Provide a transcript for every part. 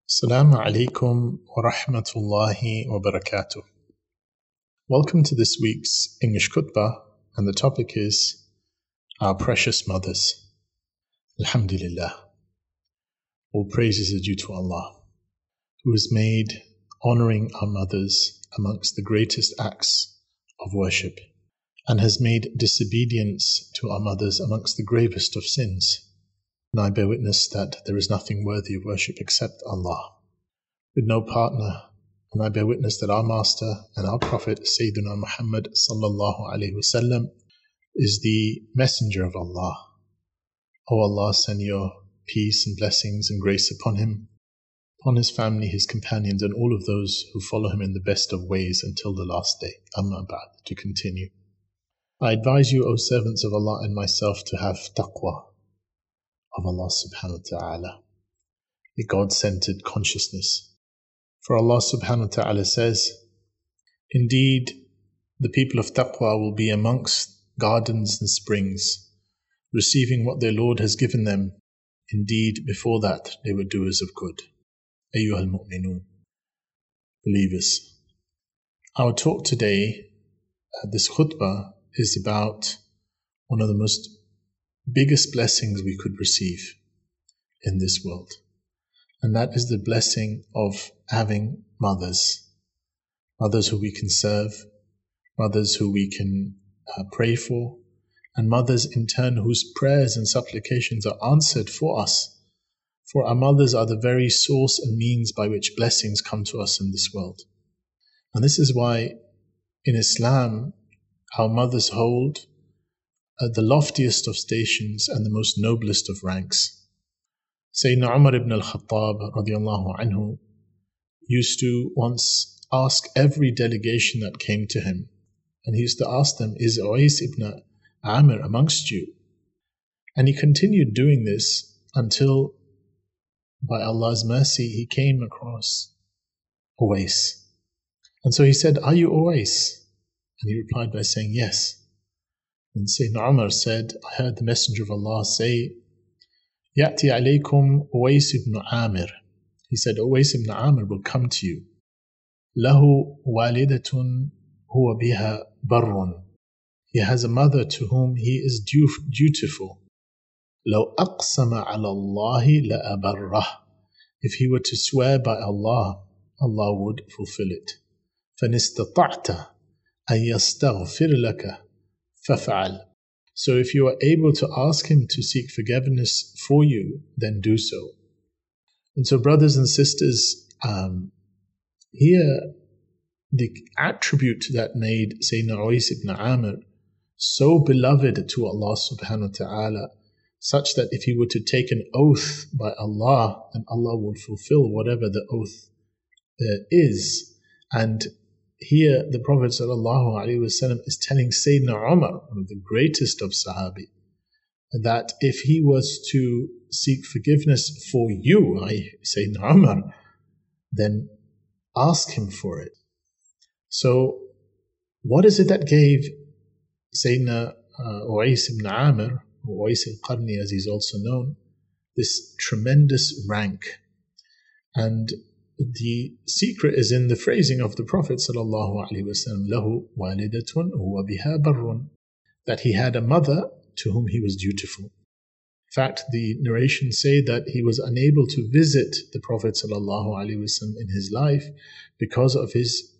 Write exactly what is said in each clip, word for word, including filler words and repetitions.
Assalamu alaikum wa rahmatullahi wa barakatuh. Welcome to this week's English khutbah, and the topic is our precious mothers. Alhamdulillah. All praises are due to Allah, who has made honoring our mothers amongst the greatest acts of worship, and has made disobedience to our mothers amongst the gravest of sins. And I bear witness that there is nothing worthy of worship except Allah, with no partner. And I bear witness that our Master and our Prophet, Sayyidina Muhammad sallallahu alaihi wasallam, is the messenger of Allah. O Allah, send your peace and blessings and grace upon him, upon his family, his companions, and all of those who follow him in the best of ways until the last day. Amma ba'd, to continue. I advise you, O servants of Allah, and myself, to have taqwa of Allah subhanahu wa ta'ala, a God-centered consciousness. For Allah subhanahu wa ta'ala says, indeed, the people of taqwa will be amongst gardens and springs, receiving what their Lord has given them. Indeed, before that, they were doers of good. Ayyuhal mu'minun, believers. Our talk today, uh, this khutbah, is about one of the most biggest blessings we could receive in this world. And that is the blessing of having mothers. Mothers who we can serve, mothers who we can uh, pray for, and mothers in turn whose prayers and supplications are answered for us. For our mothers are the very source and means by which blessings come to us in this world. And this is why in Islam, our mothers hold uh, the loftiest of stations and the most noblest of ranks. Sayyidina Umar ibn al-Khattab radiallahu anhu used to once ask every delegation that came to him, and he used to ask them, is Uwais ibn Amir amongst you? And he continued doing this until, by Allah's mercy, he came across Uwais. And so he said, are you Uwais? And he replied by saying, yes. And Sayyidina Umar said, I heard the Messenger of Allah say, Ya'ti alaykum Uwais ibn Amir. He said, Uwais ibn Amir will come to you. Lahu walidatun huwa biha barrun. He has a mother to whom he is dutiful. Law aqsama ala Allahi la abarrah. If he were to swear by Allah, Allah would fulfill it. فَنِسْتَطَعْتَ أَن يَسْتَغْفِرْ لَكَ فَفْعَلْ. So if you are able to ask him to seek forgiveness for you, then do so. And so, brothers and sisters, um, here the attribute that made Sayyidina Uwais ibn Amir so beloved to Allah subhanahu wa ta'ala, such that if he were to take an oath by Allah, then Allah would fulfill whatever the oath uh, is. And here the Prophet sallallahu alaihi wasallam is telling Sayyidina Umar, one of the greatest of Sahabi, that if he was to seek forgiveness for you, I Sayyidina Umar, then ask him for it. So what is it that gave Sayyidina uh, Uwais ibn Amir, or Uwais al-Qarni as he's also known, this tremendous rank? And the secret is in the phrasing of the Prophet sallallahu alaihi wasallam, lahu walidatun huwa biha barrun, that he had a mother to whom he was dutiful. In fact, the narrations say that he was unable to visit the Prophet sallallahu alaihi wasallam in his life because of his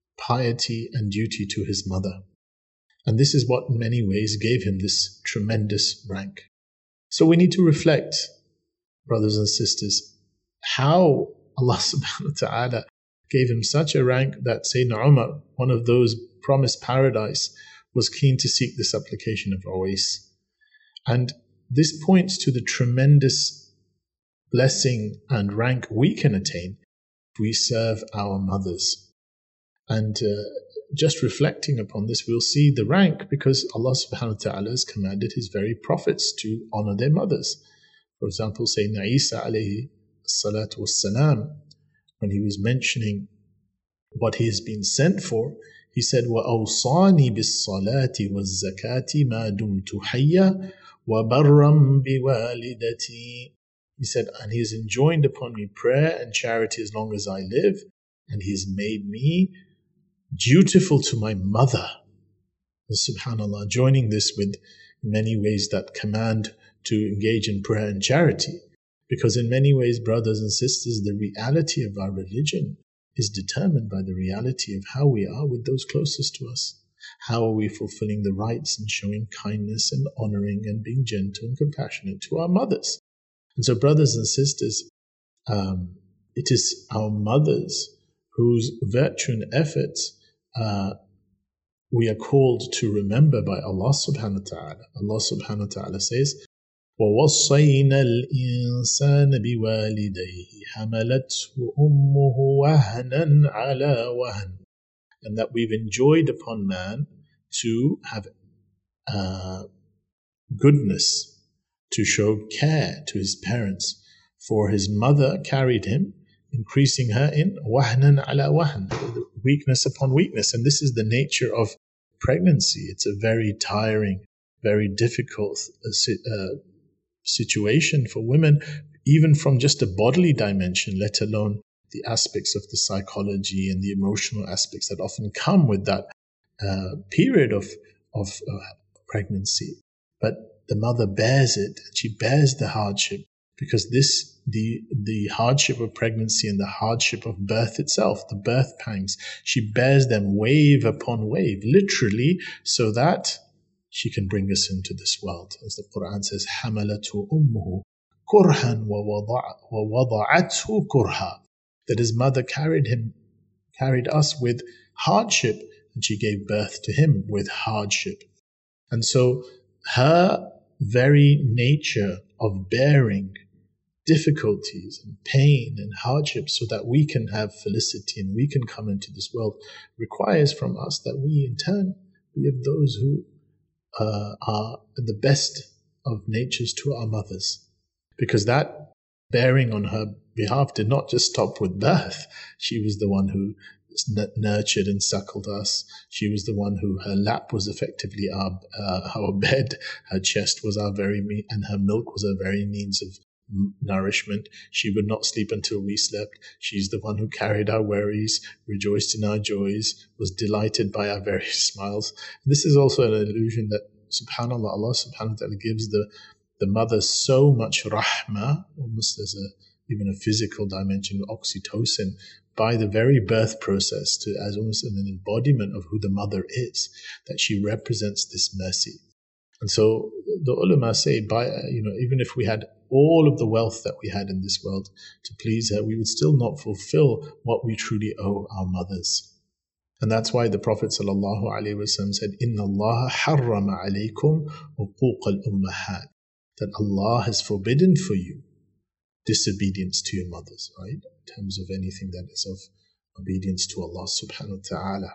piety and duty to his mother. And this is what in many ways gave him this tremendous rank. So we need to reflect, brothers and sisters, how Allah subhanahu wa ta'ala gave him such a rank that Sayyidina Umar, one of those promised paradise, was keen to seek the supplication of Uwais. And this points to the tremendous blessing and rank we can attain if we serve our mothers. And uh, just reflecting upon this, we'll see the rank because Allah subhanahu wa ta'ala has commanded his very prophets to honor their mothers. For example, Sayyidina Isa alayhi salatu wassalam, when he was mentioning what he has been sent for, he said, وَأَوْصَانِي بِالصَّلَاةِ وَالزَّكَاةِ مَا دُمْتُ حَيًّا وَبَرًّا بِوَالِدَتِي. He said, and He has enjoined upon me prayer and charity as long as I live, and He has made me dutiful to my mother. And subhanAllah, joining this with many ways that command to engage in prayer and charity. Because in many ways, brothers and sisters, the reality of our religion is determined by the reality of how we are with those closest to us. How are we fulfilling the rights and showing kindness and honoring and being gentle and compassionate to our mothers? And so, brothers and sisters, um, it is our mothers whose virtue and efforts uh, we are called to remember by Allah subhanahu wa ta'ala. Allah subhanahu wa ta'ala says, وَوَصَّيْنَا الْإِنسَانَ بِوَالِدَيْهِ حَمَلَتْهُ أُمُّهُ وَهْنًا عَلَى وَهْنٍ. And that we've enjoined upon man to have uh, goodness, to show care to his parents. For his mother carried him, increasing her in wahnan ala wahn, weakness upon weakness. And this is the nature of pregnancy. It's a very tiring, very difficult uh, situation for women, even from just a bodily dimension, let alone the aspects of the psychology and the emotional aspects that often come with that uh, period of, of uh, pregnancy. But the mother bears it, and she bears the hardship, because this, the, the hardship of pregnancy and the hardship of birth itself, the birth pangs, she bears them wave upon wave, literally, so that she can bring us into this world. As the Quran says, حَمَلَتْهُ أُمُّهُ كُرْهًا وَوَضَعَتْهُ كُرْهًا. That his mother carried him, carried us with hardship, and she gave birth to him with hardship. And so her very nature of bearing difficulties and pain and hardship so that we can have felicity and we can come into this world requires from us that we in turn be of those who uh, are the best of natures to our mothers. Because that bearing on her behalf did not just stop with birth. She was the one who nurtured and suckled us. She was the one who, her lap was effectively our uh, our bed. Her chest was our very mean, and her milk was our very means of nourishment. She would not sleep until we slept. She's the one who carried our worries, rejoiced in our joys, was delighted by our very smiles. This is also an illusion that, subhanAllah, Allah subhanahu wa ta'ala gives the the mother so much rahmah, almost as a even a physical dimension, oxytocin, by the very birth process, to as almost an embodiment of who the mother is, that she represents this mercy. And so the ulama say, by you know, even if we had all of the wealth that we had in this world to please her, we would still not fulfill what we truly owe our mothers. And that's why the Prophet sallallahu alaihi wasallam said, "Inna Allah harrama alaykum uquq al-ummahat," that Allah has forbidden for you disobedience to your mothers, right? In terms of anything that is of obedience to Allah subhanahu wa ta'ala.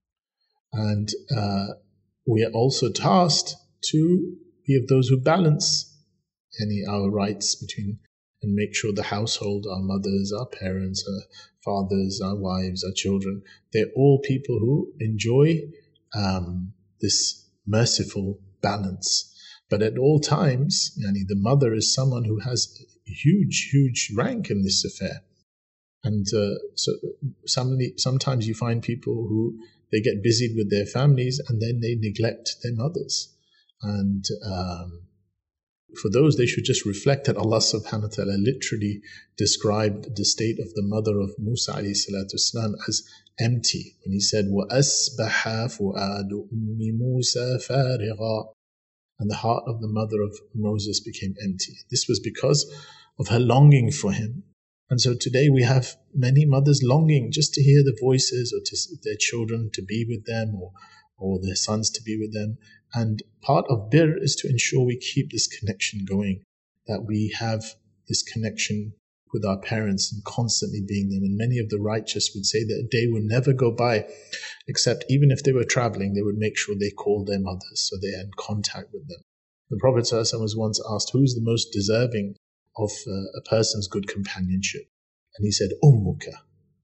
And uh, we are also tasked to be of those who balance any our rights between and make sure the household, our mothers, our parents, our fathers, our wives, our children, they're all people who enjoy um, this merciful balance. But at all times, yani, the mother is someone who has a huge, huge rank in this affair. And uh, so somebody, sometimes you find people who, they get busied with their families and then they neglect their mothers. And um, for those, they should just reflect that Allah subhanahu wa ta'ala literally described the state of the mother of Musa alayhi salatu wasalam as empty. When he said, وَأَسْبَحَ فُؤَادُ أُمِّ مُوسَى فَارِغًا, and the heart of the mother of Moses became empty. This was because of her longing for him. And so today we have many mothers longing just to hear the voices or to their children to be with them, or, or their sons to be with them. And part of birr is to ensure we keep this connection going, that we have this connection with our parents and constantly being them. And many of the righteous would say that a day will never go by except, even if they were traveling, they would make sure they called their mothers so they had contact with them. The Prophet ﷺ was once asked, who is the most deserving of uh, a person's good companionship? And he said, Ummuka.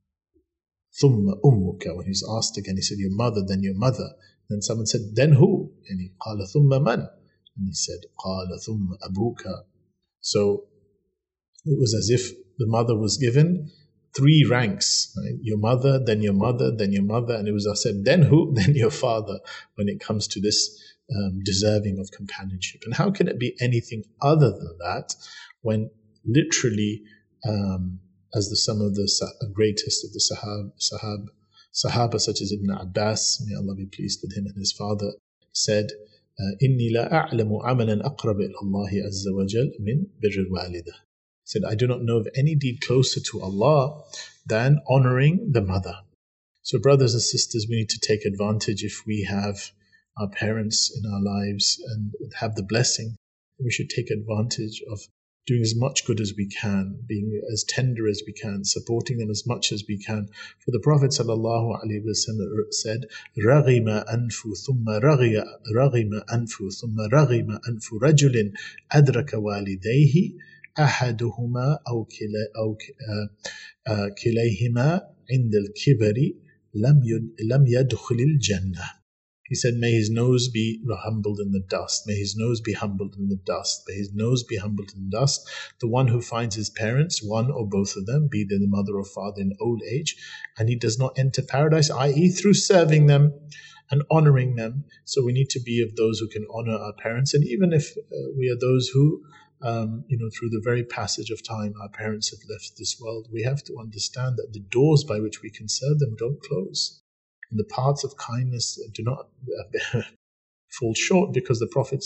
Thumma ummuka. When he was asked again, he said, your mother, then your mother. Then someone said, then who? And he qala thumma man. And he said, qala thumma abuka. So It was as if the mother was given three ranks, right? Your mother, then your mother, then your mother, and it was I said, then who? Then your father, when it comes to this um, deserving of companionship. And how can it be anything other than that when literally, um, as the some of the greatest of the Sahab, Sahab, Sahaba, such as Ibn Abbas, may Allah be pleased with him and his father, said, إِنِّي لَا أَعْلَمُ عَمَلًا أَقْرَبَ إِلَى اللَّهِ عَزَّ وَجَلَ مِنْ بِرِّ الْوَالِدَةِ. Said, I do not know of any deed closer to Allah than honoring the mother. So brothers and sisters, we need to take advantage if we have our parents in our lives and have the blessing. We should take advantage of doing as much good as we can, being as tender as we can, supporting them as much as we can. For the Prophet ﷺ said, رَغِمَ أَنْفُ ثُمَّ رَغِمَ أَنْفُ ثُمَّ رَغِمَ أَنْفُ رَجُلٍ أَدْرَكَ وَالِدَيْهِ أحدهما أو كلا أو كليهما عند الكبر لم لم يدخل الجنة. He said, may his nose be humbled in the dust. May his nose be humbled in the dust. May his nose be humbled in the dust. The one who finds his parents, one or both of them, be they the mother or father in old age, and he does not enter paradise, that is through serving them and honoring them. So we need to be of those who can honor our parents. And even if uh, we are those who Um, you know, through the very passage of time, our parents have left this world, we have to understand that the doors by which we can serve them don't close. And the paths of kindness do not uh, fall short, because the Prophet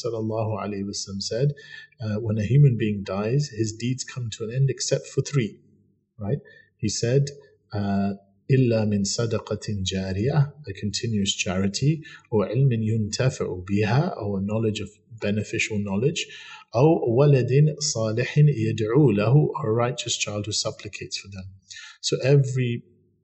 ﷺ said, uh, when a human being dies, his deeds come to an end except for three, right? He said, uh, إِلَّا مِن صَدَقَةٍ جَارِيَةٍ, a continuous charity, or عِلْمٍ يُنْتَفَعُ بِهَا, or a knowledge of beneficial knowledge, أو ولد صالح يدعو له, or a righteous child who supplicates for them. So every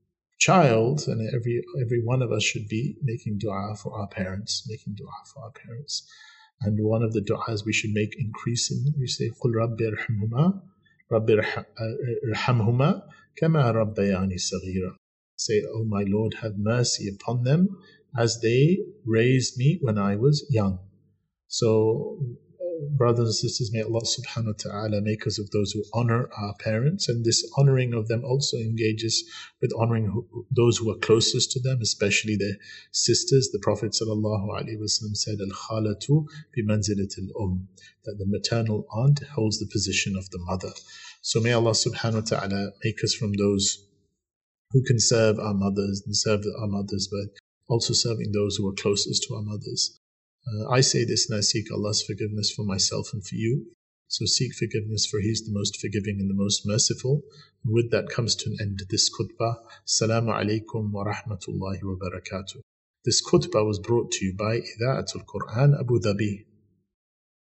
child and every every one of us should be making dua for our parents, making dua for our parents. And one of the du'as we should make increasing, we say, قُلْ رَبِّ ارْحَمْهُمَا رَبِّ ارْحَمْهُمَا كَمَا رَبَّيَانِي صَغِيرًا. Say, oh my Lord, have mercy upon them as they raised me when I was young. So brothers and sisters, may Allah subhanahu wa ta'ala make us of those who honor our parents, and this honoring of them also engages with honoring who, those who are closest to them, especially their sisters. The Prophet sallallahu alaihi wasallam said, Al-khalatu bi manzilatil um, that the maternal aunt holds the position of the mother. So may Allah subhanahu wa ta'ala make us from those who can serve our mothers and serve our mothers, but also serving those who are closest to our mothers. Uh, I say this and I seek Allah's forgiveness for myself and for you. So seek forgiveness, for He is the most forgiving and the most merciful. And with that comes to an end this khutbah. Assalamu alaikum wa rahmatullahi wa barakatuh. This khutbah was brought to you by Ida'atul Quran Abu Dhabi.